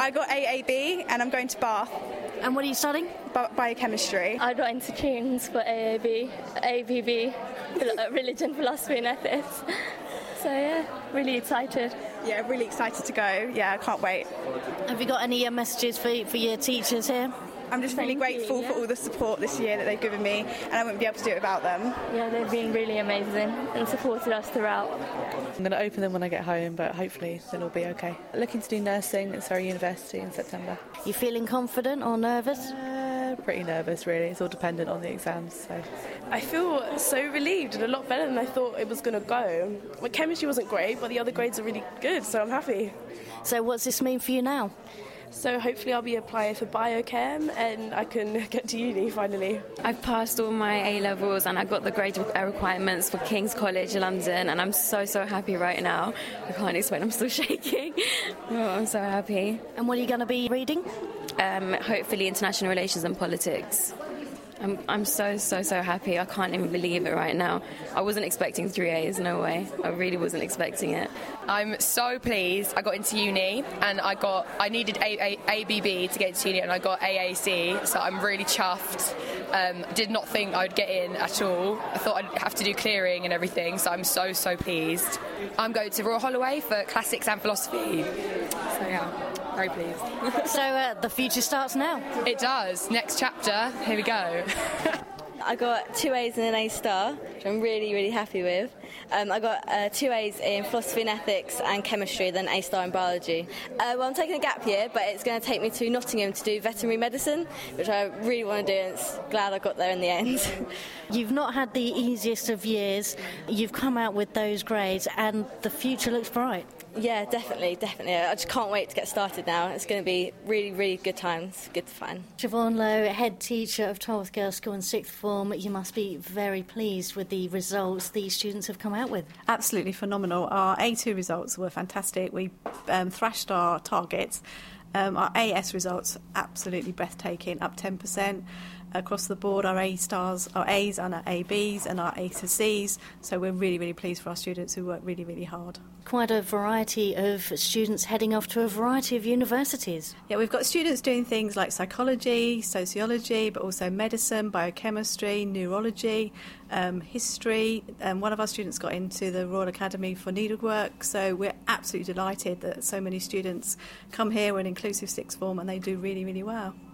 I got AAB and I'm going to Bath. And what are you studying? Biochemistry. I got into King's for AAB, ABB, Religion, Philosophy and Ethics. So yeah, really excited. Yeah, really excited to go. Yeah, I can't wait. Have you got any messages for your teachers here? I'm just really grateful for all the support this year that they've given me, and I wouldn't be able to do it without them. Yeah, they've been really amazing and supported us throughout. I'm going to open them when I get home, but hopefully they'll all be okay. Looking to do nursing at Surrey University in September. You feeling confident or nervous? Pretty nervous, really. It's all dependent on the exams. So I feel so relieved and a lot better than I thought it was going to go. My chemistry wasn't great, but the other grades are really good, so I'm happy. So what's this mean for you now? So hopefully I'll be applying for biochem and I can get to uni finally. I've passed all my A-levels and I got the grade requirements for King's College London, and I'm so happy right now. I can't explain, I'm still shaking. Oh, I'm so happy. And what are you going to be reading? Hopefully international relations and politics. I'm so happy. I can't even believe it right now. I wasn't expecting 3 A's, no way. I really wasn't expecting it. I'm so pleased. I got into uni and I needed ABB to get into uni and I got AAC, so I'm really chuffed. Did not think I'd get in at all. I thought I'd have to do clearing and everything, so I'm so pleased. I'm going to Royal Holloway for classics and philosophy. So yeah, very pleased. So the future starts now. It does. Next chapter. Here we go. I got 2 A's and an A star, which I'm really happy with. I got 2 A's in philosophy and ethics and chemistry, then A star in biology. Well, I'm taking a gap year, but it's going to take me to Nottingham to do veterinary medicine, which I really want to do, and it's glad I got there in the end. You've not had the easiest of years. You've come out with those grades, and the future looks bright. Yeah, definitely. I just can't wait to get started now. It's going to be really good times, good fun. Siobhan Lowe, head teacher of 12th Girls' School in 6th form, you must be very pleased with the results these students have come out with. Absolutely phenomenal. Our A2 results were fantastic. We thrashed our targets. Our AS results, absolutely breathtaking, up 10%. Across the board, our A stars, our A's and our ABs and our A to C's. So we're really pleased for our students who work really hard. Quite a variety of students heading off to a variety of universities. Yeah, we've got students doing things like psychology, sociology, but also medicine, biochemistry, neurology, history. One of our students got into the Royal Academy for Needlework, so we're absolutely delighted that so many students come here. We're an inclusive sixth form and they do really well.